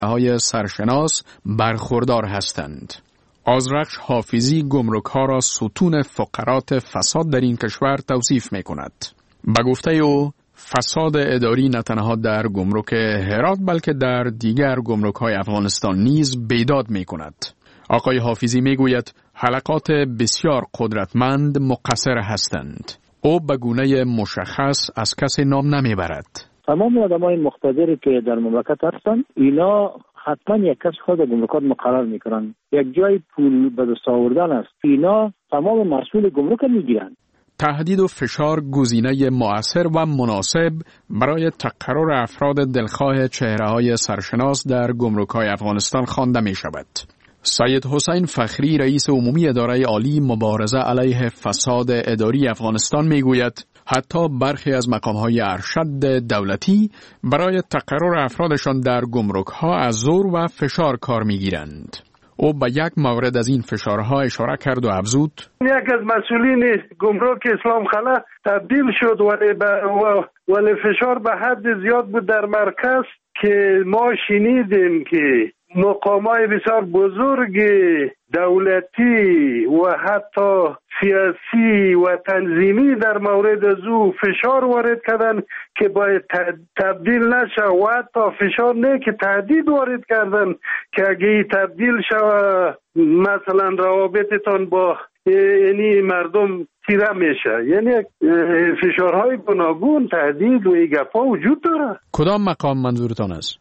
های سرشناس برخوردار هستند. آذرخش حافظی گمرک‌ها را ستون فقرات فساد در این کشور توصیف می‌کند. به گفته او فساد اداری نه تنها در گمرک هرات بلکه در دیگر گمرک‌های افغانستان نیز بیداد می‌کند. آقای حافظی می‌گوید حلقات بسیار قدرتمند مقصر هستند. او به گونه مشخص از کسی نام نمیبرد. تمام آدمای مقتدری که در مملکت هستند اینا حتما یک کس خود گمرکات مقرر میکنن. یک جای پول به دست آوردن است. اینا تمام مسئول گمرک میگیرن. تهدید و فشار گزینه مؤثر و مناسب برای تقرر افراد دلخواه چهره‌های سرشناس در گمرک‌های افغانستان خوانده می‌شود. سید حسین فخری رئیس عمومی اداره عالی مبارزه علیه فساد اداری افغانستان میگوید حتی برخی از مقام‌های ارشد دولتی برای تقرر افرادشان در گمرک‌ها از زور و فشار کار می‌گیرند. او به یک مورد از این فشارها اشاره کرد و افزود: یک از مسئولین گمرک اسلام خلا تبدیل شد ولی فشار به حد زیاد بود در مرکز که ما شنیدیم که مقامات بسیار بزرگ دولتی و حتی سیاسی و تنظیمی در مورد از او فشار وارد کردن که باید تبدیل نشه و حتی فشار نه که تهدید وارد کردن که اگه تبدیل شود مثلا روابطتان با یعنی مردم تیره میشه. یعنی فشارهای گوناگون تهدید و گپا وجود داره. کدام مقام منظورتان است؟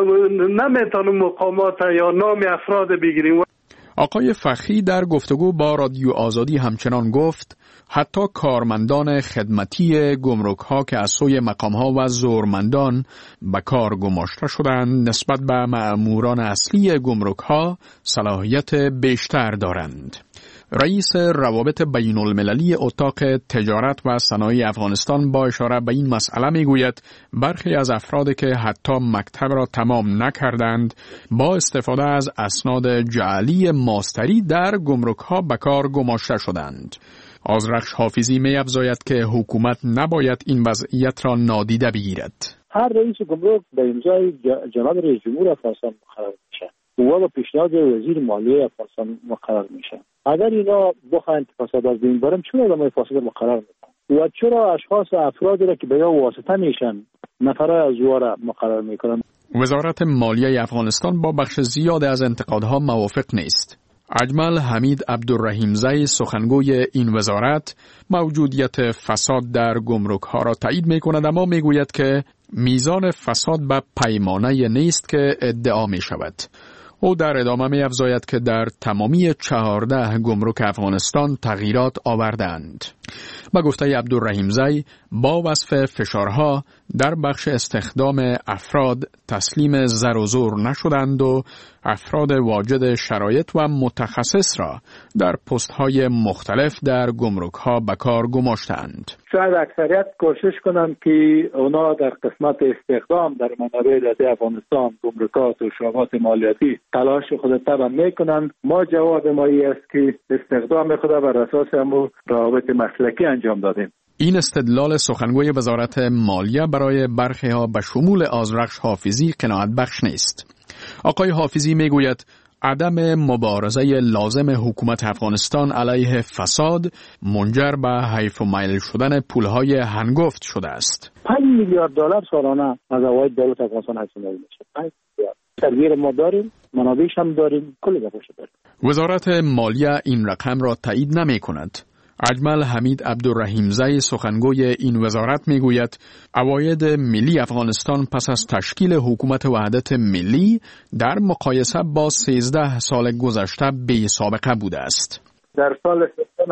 نمیتونم مقامات یا نام افراد بگیریم. آقای فخری در گفتگو با رادیو آزادی همچنان گفت حتی کارمندان خدمتی گمرک‌ها که از سوی مقام‌ها و زورمندان به کار گماشته شدند نسبت به مأموران اصلی گمرک‌ها صلاحیت بیشتر دارند. رئیس روابط بین المللی اتاق تجارت و صنایع افغانستان با اشاره به این مسئله میگوید برخی از افرادی که حتی مکتب را تمام نکردند با استفاده از اسناد جعلی ماستری در گمرک‌ها به کار گماشته شدند. آذرخش حافظی می‌افزاید که حکومت نباید این وضعیت را نادیده بگیرد. هر رئیس گمرک به امضای جناب رئیس جمهور افغانستان مقرر میشه و با پیشنهاد وزیر مالیه افغانستان مقرر میشه. اگر اینا بخواهند فساد از بین برن چرا آدمای فاسد مقرر میکنن و چرا اشخاص افرادی را که به یا واسطه میشن نفرای از او را مقرر میکنن؟ وزارت مالیه افغانستان با بخش زیاد از انتقادها موافق نیست. اجمل حمید عبدالرحیمزی سخنگوی این وزارت موجودیت فساد در گمرک‌ها را تایید می‌کند اما می‌گوید که میزان فساد به پیمانه نیست که ادعا می‌شود. او در ادامه می‌افزاید که در تمامی 14 گمرک افغانستان تغییرات آوردند. با گفته عبدالرحیمزی با وصف فشارها در بخش استخدام افراد تسلیم زر و زور نشدند و افراد واجد شرایط و متخصص را در پست‌های مختلف در گمرک‌ها به کار گماشتند. شاید اکثریت کوشش کنند که اونا در قسمت استخدام در منابع دولتی افغانستان گمرکات و شعبات مالیاتی تلاش خود تبع میکنند. ما جواب ما است که استخدام خود بر اساس همون روابط مسلکی انجام دادیم. این استدلال سخنگوی وزارت مالیه برای برخی ها به شمول آذرخش حافظی قناعت بخش نیست. آقای حافظی میگوید عدم مبارزه لازم حکومت افغانستان علیه فساد منجر به حیف و میل شدن پولهای هنگفت شده است. 5 میلیارد دلار سالانه از عواید دولت افغانستان حاصل میشه. 5 میلیارد. تدبیر ما داریم، منابعش هم داریم، کلی دفعه داریم. وزارت مالیه این رقم را تایید نمی کند. اجمل حمید عبدالرحیمزی سخنگوی این وزارت میگوید عواید ملی افغانستان پس از تشکیل حکومت وحدت ملی در مقایسه با 13 سال گذشته بی سابقه بوده است. در سال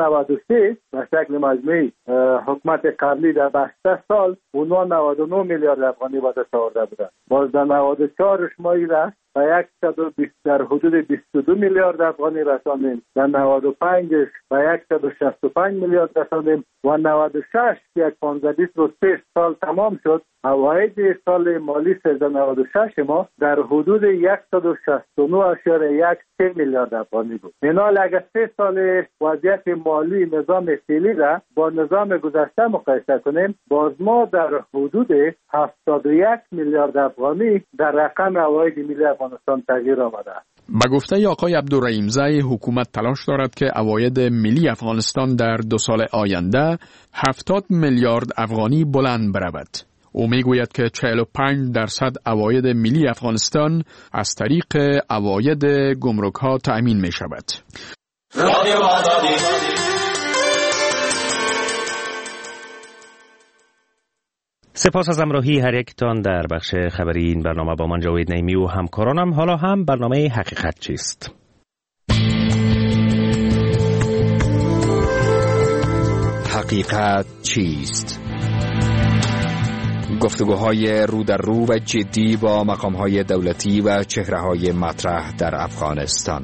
93 به شکل مجموعی حکومت قبلی در 8 سال اونها 99 میلیارد افغانی به دست آورده بودند. باز در 94 شمایی رفت و 120 در حدود 22 میلیارد افغانی رساندیم. در 95 و 165 میلیارد رساندیم و 96 که 15 سال تمام شد عواید سال مالی 1396 ما در حدود 169.13 میلیارد افغانی بود. اینال اگر 3 سال وضعیت مالی نظام فعلی را با نظام گذشته مقایسه کنیم باز ما در حدود 71 میلیارد افغانی در رقم عواید ملی افغانستان افغانستان تغییر آمده. به گفته آقای عبدالرحیم زی، حکومت تلاش دارد که عواید ملی افغانستان در 2 سال آینده 70 میلیارد افغانی بلند برود. او میگوید که 45% عواید ملی افغانستان از طریق عواید گمرک ها تأمین می شود. سپاس از همراهی هر یکتان در بخش خبری این برنامه. با من جاوید نعیمی و همکارانم. حالا هم برنامه حقیقت چیست؟ حقیقت چیست؟ گفتگوهای رو در رو و جدی با مقامهای دولتی و چهره‌های مطرح در افغانستان.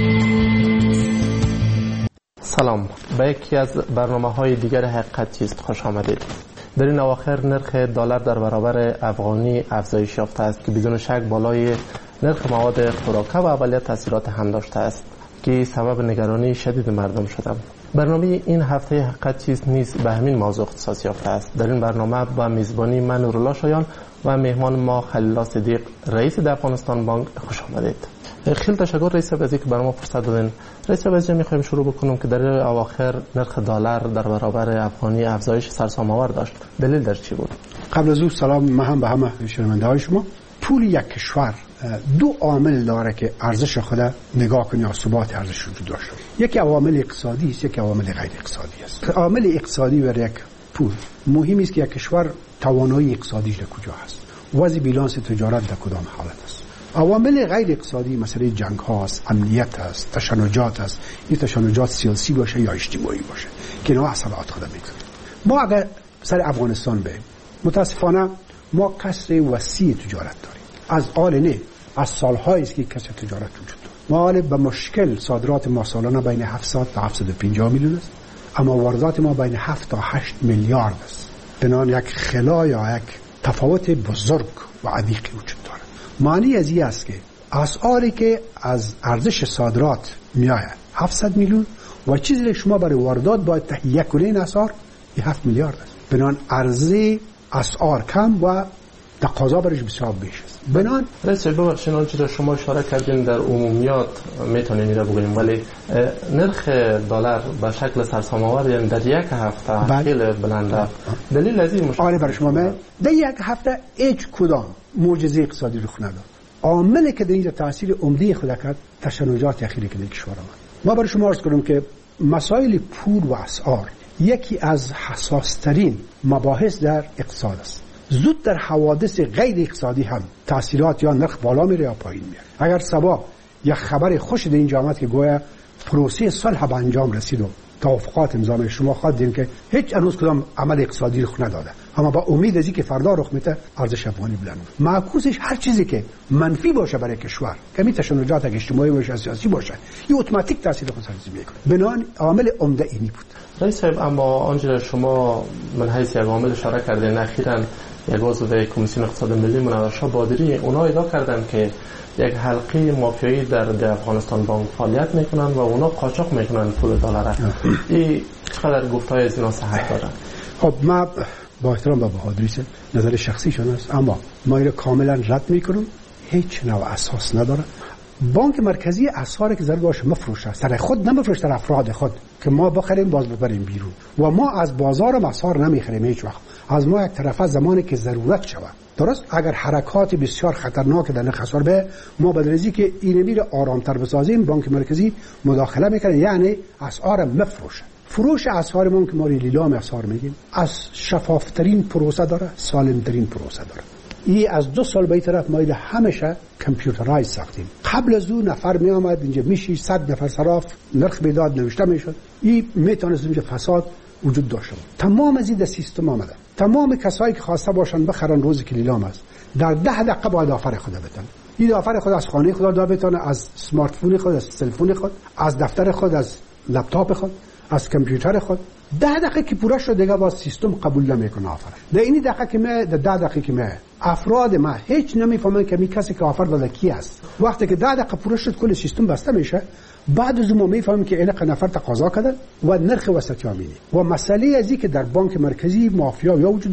سلام، به یکی از برنامه‌های دیگر حقیقت چیست خوش آمدید. در این اواخر نرخ دلار در برابر افغانی افزایش یافته است که بدون شک بالای نرخ مواد خوراکه و اولیت تاثیرات هم داشته است که سبب نگرانی شدید مردم شده. برنامه این هفته حقیقت چیست نیز به همین موضوع اختصاص یافته است. در این برنامه با میزبانی من نورالله شایان و مهمان ما خلیل الله صدیق رئیس افغانستان بانک خوش آمدید. خیلی تشکر رئیس صاحب از اینکه برای ما فرصت دادین. رئیس صاحب از می‌خوایم شروع بکنیم که در اواخر نرخ دلار در برابر افغانی افزایش سرسام‌آور داشت. دلیل در چی بود؟ قبل از او سلام من هم به همه شنونده‌های شما. پول یک کشور 2 عامل داره که ارزش خود نگاه کنی یا ثبات ارزش وجود داشته. یکی عوامل اقتصادی است، یکی عوامل غیر اقتصادی است. عامل اقتصادی برای یک پول مهم است که یک کشور توانایی اقتصادیش در کجا است، وضع بیلانس تجارت در کدام حالت است. عوامل غیر اقتصادی مسئله جنگ هاست، امنیت است، تشنجات است. این تشنجات سیاسی باشه یا اجتماعی باشه که اینا اثرات خود میگذاره. ما اگر سر افغانستان بریم، متاسفانه ما کسر وسیع تجارت داریم. از آل نه از سالهایی است که کسر تجارت وجود داره. ما حالا به مشکل صادرات ما سالانه بین 700 تا 750 میلیون است، اما واردات ما بین 7 تا 8 میلیارد است. بنان یک خلا یا یک تفاوت بزرگ و عمیقی وجود داره. معنی از این است که اسعاری که از ارزش صادرات میآید 700 میلیون و چیزی که شما برای واردات باید تهیه کنین اسعار 7 میلیارد است. بنان عرضه اسعار کم و تقاضا برش بسیار بیش است. بنان رئیس ببخشید آنچه را شما اشاره کردین در عمومیات میتونیم این را بگوییم، ولی نرخ دلار به شکل سرسام‌آور یعنی در یک هفته خیلی بلند رفت. دلیل از این آره برای شما من در یک هفته هیچ کدام معجزه اقتصادی رخ نداد. عاملی که در اینجا تاثیر عمده خود کرد تشنجات اخیری که در کشور آمد. ما برای شما عرض کنم که مسائل پول و اسعار یکی از حساس‌ترین مباحث در اقتصاد است. زود در حوادث غیر اقتصادی هم تاثیرات یا نرخ بالا میره یا پایین میره. اگر صبح یک خبر خوش در اینجا آمد که گویا پروسه صلح به انجام رسید و توافقات امضا میشه، شما خواهد دیدین که هیچ هنوز کدام عمل اقتصادی رخ نداده، اما با امید از اینکه فردا رخ میده ارزش افغانی بلند. معکوسش هر چیزی که منفی باشه برای کشور، کمی تشنجات اجتماعی باشه سیاسی باشه، این اتوماتیک تاثیر خود میکنه. بنان عامل عمده اینی بود. رئیس صاحب، اما آنجا شما من حیث یک عامل اشاره کردین، اخیراً یک عضو کمیسیون اقتصاد ملی منور شاه بادری اونا ادعا کردن که یک حلقه مافیایی در افغانستان بانک فعالیت میکنن و اونا قاچاق میکنن پول دلار. این چقدر گفتهای از اینا صحت داره؟ خب ما با احترام به بهادری نظر شخصیشون است، اما ما اینو کاملا رد میکنم. هیچ نوع اساس نداره. بانک مرکزی اسعاری که ضرورت مفروشه سر خود نمیفروشه، در افراد خود که ما بخریم باز ببریم بیرون و ما از بازار اسعار نمیخریم هیچ وقت. از ما یک طرفه زمانی که ضرورت شود. درست اگر حرکات بسیار خطرناک در نرخ اسعار به ما بدرزی که این میره آرامتر بسازیم، بانک مرکزی مداخله میکنه، یعنی اسعار مفروشه. فروش اسعار ما که ما لیلام اسعار میگیم از شفافترین پروسه داره، سالمترین پروسه داره. این از 2 سال به این طرف ما همیشه کامپیوترایز ساختیم. قبل از اون نفر می آمد اینجا میشی 100 نفر صراف نرخ بیداد نوشته میشد. این میتونست اینجا فساد وجود داشته. تمام از این در سیستم آمده. تمام کسایی که خواسته باشن بخرن روزی که لیلام است در 10 دقیقه باید آفر خود بدن. این آفر خود از خانه خود دا بتونه، از اسمارت فون خود، از تلفن خود، از دفتر خود، از لپتاپ خود، از کامپیوتر خود 10 دقیقه که پوره شد دیگه با سیستم قبول نمیکنه آفر. در این دقیقه که ما در 10 دقیقه که ما افراد ما هیچ نمیفهمن که می کسی که آفر داده کی است. وقتی که 10 دقیقه پوره شد کل سیستم بسته میشه، بعد از ما میفهمیم که این نفر تقاضا کرده و نرخ وسطی آمینی. و مسئله ازی که در بانک مرکزی مافیا یا وجود داره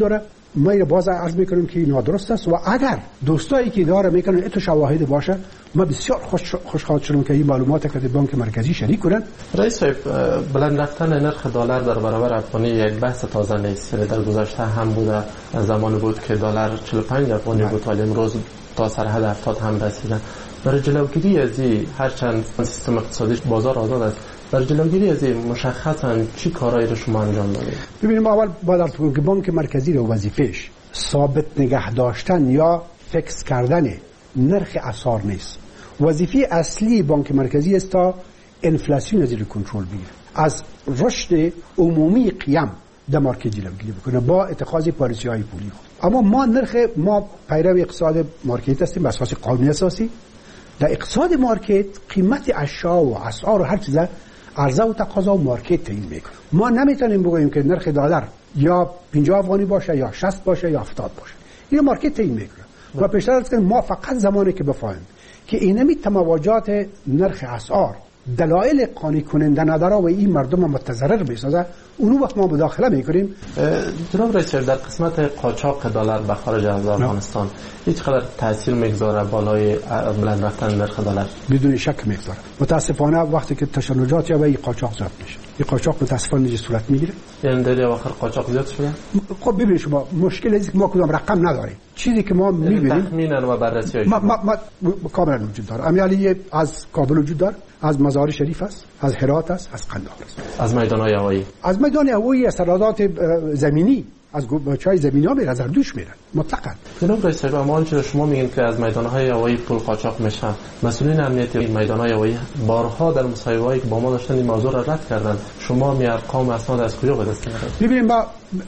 ما اینو باز عرض میکنیم که نادرست است و اگر دوستایی که اداره میکنن اتو شواهد باشه ما بسیار خوشحال شدیم که این معلومات که بانک مرکزی شریک کنن. رئیس بلند رفتن نرخ دلار در برابر افغانی یک بحث تازه نیست. در گذشته هم بوده، زمانی بود که دلار 45 افغانی بود ولی امروز تا سرحد 70 هم رسیدن. برای جلوگیری از این هرچند سیستم اقتصادی بازار آزاد است، برای جلوگیری از این مشخصاً چی کارایی رو شما انجام دادید؟ ببینیم اول باید بگم که بانک مرکزی رو وظیفه‌اش ثابت نگه داشتن یا فکس کردن نرخ اسعار نیست. وظیفه اصلی بانک مرکزی است تا انفلاسیون زیر کنترل بگیره، از رشد عمومی قیام در مارکت جلوگیری بکنه با اتخاذ پالیسی‌های پولی خود. اما ما پیرو اقتصاد مارکت هستیم به اساس قانون اساسی. در اقتصاد مارکت قیمت اشیا و اسعار و هر چیز عرضه و تقاضا و مارکت تعیین میکنه. ما نمیتونیم بگوییم که نرخ دلار یا 50 افغانی باشه یا 60 باشه یا 70 باشه. این مارکت تعیین میکنه. و پیشتر از کنیم ما فقط زمانی که بفهمیم که اینمی تماوجات نرخ اسعار دلایل قانع کننده نداره و این مردم متضرر میسازه، اون وقت ما مداخله میکنیم. جناب رئیس، در قسمت قاچاق دلار به خارج از افغانستان هیچ قدر تاثیر میگذاره بالای بلند رفتن نرخ دلار؟ بدون شک میگذاره. متاسفانه وقتی که تشنجات یا به این قاچاق زیاد میشه، این قاچاق متاسفانه صورت میگیره. یعنی در آخر قاچاق زیاد شده. خب ببینید شما مشکل است که ما کدام رقم نداریم. چیزی که ما میبینیم تخمینا و بررسی ما کاملا وجود داره. امیالی از کابل وجود داره، از مزار شریف است، از هرات است، از قندهار است، از میدان‌های هوایی، از میدان هوایی، از سرحدات زمینی، از چای زمینی ها میره، از اردوش میرن مطلقاً. جناب رئیس، اما آنچه شما میگین که از میدان‌های هوایی پول قاچاق میشه، مسئولین امنیتی میدان‌های هوایی بارها در مصاحبه‌ای که با ما داشتن این موضوع را رد کردن. شما می ارقام اسناد از کجا به دست میارید؟ ببینید ما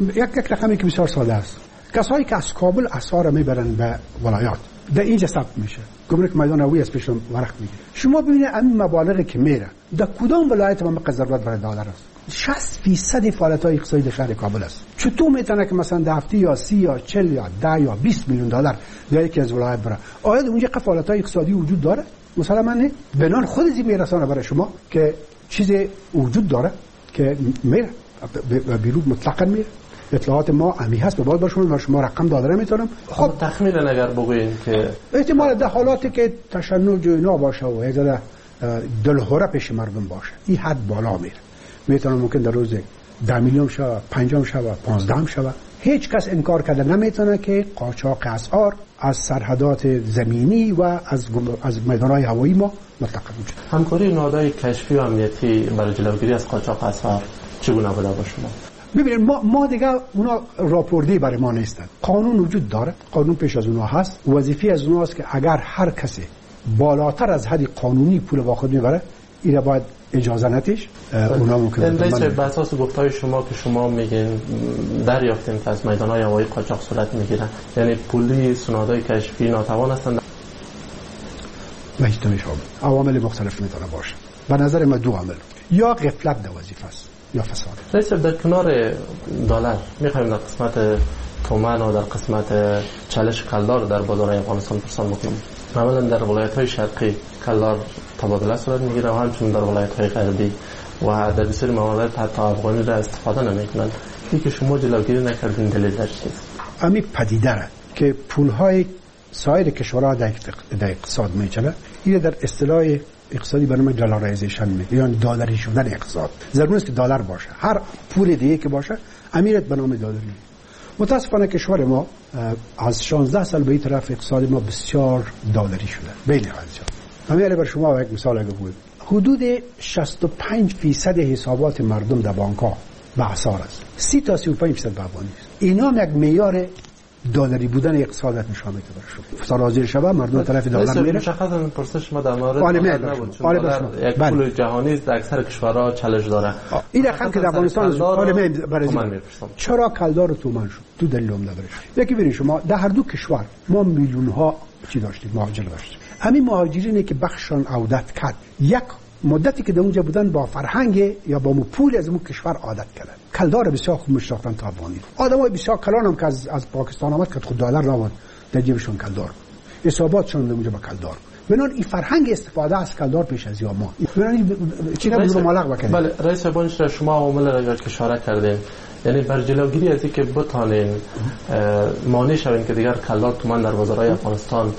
یک رقمی که بسیار ساده است. کسایی که از کابل اسعار میبرن به ولایات در اینجا ثبت میشه، گمرک میدان هوایی از پیشم ورق میگیره. شما ببینید این مبالغی که میره در کدام ولایت ما ضرورت برای دلار است؟ 60% فعالیت‌های اقتصادی شهر کابل است. چطور میتونه که مثلا در هفته یا 30 یا 40 یا 10 یا 20 میلیون دلار در یکی از ولایت بره؟ آیا اونجا فعالیت‌های اقتصادی وجود داره؟ مثلا من بنان خود از میرسانه برای شما که چیزی وجود داره که میره بیرون مطلقاً میره. اطلاعات ما امی هست به باید باشون و شما رقم داده نمیتونم. خب تخمین اگر بگوییم که احتمال در حالاتی که تشنج و اینا باشه و هزار دلهوره پیش مردم باشه این حد بالا میره، میتونه ممکن در روز 10 میلیون شو، 5 شو، 15 شو. هیچ کس انکار کرده نمیتونه که قاچاق اسعار از سرحدات زمینی و از میدان‌های هوایی ما مطلق وجود. همکاری نهادهای کشفی و امنیتی برای جلوگیری از قاچاق اسعار چگونه بوده با شما؟ ببینید ما دیگه اونا راپوردی برای ما نیستن. قانون وجود داره، قانون پیش از اونا هست. وظیفه از اونا است که اگر هر کسی بالاتر از حد قانونی پول واخد میبره اینا باید اجازه نتیش اونا ممکنه. به اساس گفتهای شما که شما میگین دریافتین که از میدان‌های هوایی قاچاق صورت میگیرن، یعنی پولی سنادهای کشفی ناتوان هستند. مهیتونش عوامل مختلف میتونه باشه. به نظر من دو عامل، یا غفلت در وظیفه است یا فساد. رئیس، در کنار دلار میخوایم در قسمت تومان و در قسمت چالش کلدار در بازار افغانستان پرسان بکنم. معمولا در ولایت‌های شرقی کلدار تبادله صورت میگیره و همچنین در ولایت‌های غربی و در بسیاری موارد حتی افغانی را استفاده نمیکنند. اینکه شما جلوگیری نکردین دلیل در چیست؟ همین پدیده را که پول‌های سایر کشورها در اقتصاد میچنه، این در اصطلاح اقتصادی به نام دلارایزیشن میگه، یعنی دلاری شدن اقتصاد. ضرور نیست که دلار باشه، هر پول دیگه که باشه امیرت به نام دلاری. متاسفانه کشور ما از 16 سال به این طرف اقتصاد ما بسیار دلاری شده. بین همین بر شما یک مثال بگویم، حدود 65% حسابات مردم در بانک‌ها به اسعار است، 30 تا 35% به افغانی است. اینا یک معیار دلاری بودن اقتصادت نشان میده برای شما. سرازیر شبه مردم طرف دلار میره. مشخصا پرسش ما در مورد نبود، چون یک پول جهانی است، در اکثر کشورها چالش داره. این رقم که در افغانستان برای چرا کلدار و تومان شد؟ تو دلیل عمده برش. یکی ببینید شما در هر دو کشور ما میلیون ها چی داشتیم، مهاجر داشتیم. همین مهاجرینی که بخشان عودت کرد، یک مدتی که در اونجا بودن با فرهنگ یا با پول از اون کشور عادت کردن. کلدار بسیار خوب میشناختن تا افغانی. آدمای بسیار کلان هم که از پاکستان آمد که خود دلار نبود در جیبشون کلدار. حساباتشون در اونجا با کلدار. بنان این فرهنگ استفاده از کلدار پیش از ما. بنان چی نبود رو مالق بکنید. بله رئیس بانک، شما عوامل را که اشاره کردین، یعنی بر جلوگیری از اینکه بتانین مانع شوین که دیگر کلات تومان در بازارهای افغانستان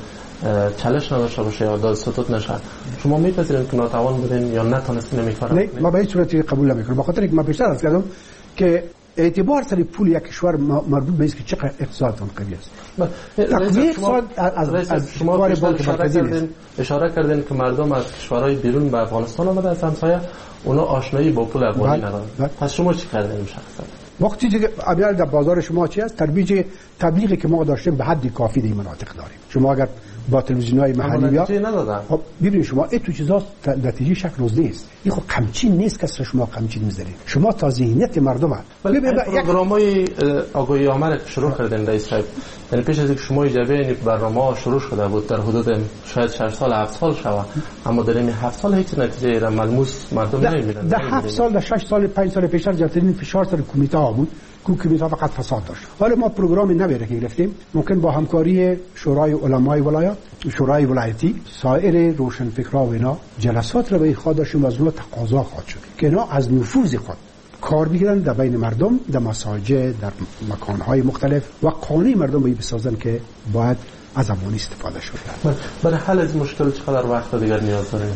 چالش نداشته باشه یا داد ستوت نشه، شما میپذیرین که ناتوان بودین یا نتونستین این کارو بکنین؟ نه، ما به هیچ صورتی قبول نمیکنم، به خاطر اینکه ما بیشتر از کردم که اعتبار سر پول یک کشور مربوط به اینکه چقدر اقتصاد اون قوی است. تقویت اقتصاد از شما بانک مرکزی اشاره کردین که مردم از کشورهای بیرون به افغانستان آمده از همسایه اونا آشنایی با پول افغانی ندارن. پس شما چی کردین شخصا؟ وقتی که اول در بازار شما چی است؟ تبلیغی که ما داشتیم به حد کافی در مناطق داریم. شما اگر با تلویزیون‌های محلی بیا خب ببینید شما این تو چیزا نتیجه شک روز نیست. این خب قمچین نیست که شما قمچین می‌ذارید. شما تا ذهنیت مردم پروگرام‌های آگاهی عامه شروع کردن رئیس صاحب. یعنی پیش از اینکه شما اجازه این برنامه شروع شده بود در حدود شاید 6 سال 7 سال شده، اما در این 7 سال هیچ نتیجه ملموس مردم نمی‌بینن. در 7 سال، در 6 سال، 5 سال پیشتر جاترین فشار سر کمیته ها بود. کمیته فقط فساد داشت. حالا ما پروگرامی نمیره که گرفتیم، ممکن با همکاری شورای علمای ولایت، شورای ولایتی، سایر روشنفکرها و اینا جلسات رو به خود داشتیم و از اونها تقاضا خواهد شد که اینا از نفوذ خود کار بگیرن در بین مردم، در مساجد، در مکانهای مختلف و قانع مردم به بسازن که باید از افغانی استفاده شد. برای حل از مشکل چقدر وقت دیگر نیاز داریم؟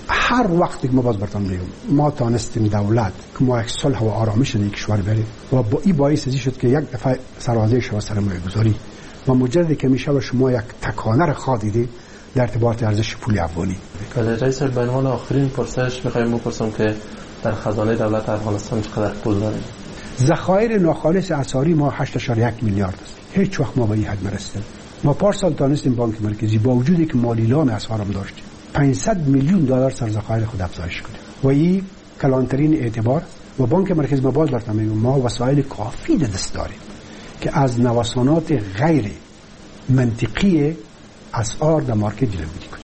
هر وقتی که ما باز برتون میگم ما تانستیم دولت که ما یک صلح و آرامش در کشور بریم و با این باعث شد که یک دفعه سرازیر شد سرمایه گذاری و مجرد که میشه شما یک تکانه را خواهید در ارتباط ارزش پول افغانی. رئیس به عنوان آخرین پرسش میخوایم بپرسم که در خزانه دولت افغانستان چقدر پول داریم؟ ذخایر ناخالص اسعاری ما 8.1 میلیارد است. هیچ وقت ما به این حد نرسیدیم. ما پارسال تانستیم بانک مرکزی با وجودی که مالیلان اسعارم داشتیم 500 میلیون دلار سر ذخایر خود افزایش کنه و این کلانترین اعتبار و بانک مرکزی ما باز برتم میگم ما وسایل کافی دست داریم که از نوسانات غیر منطقی اسعار در مارکت جلوگیری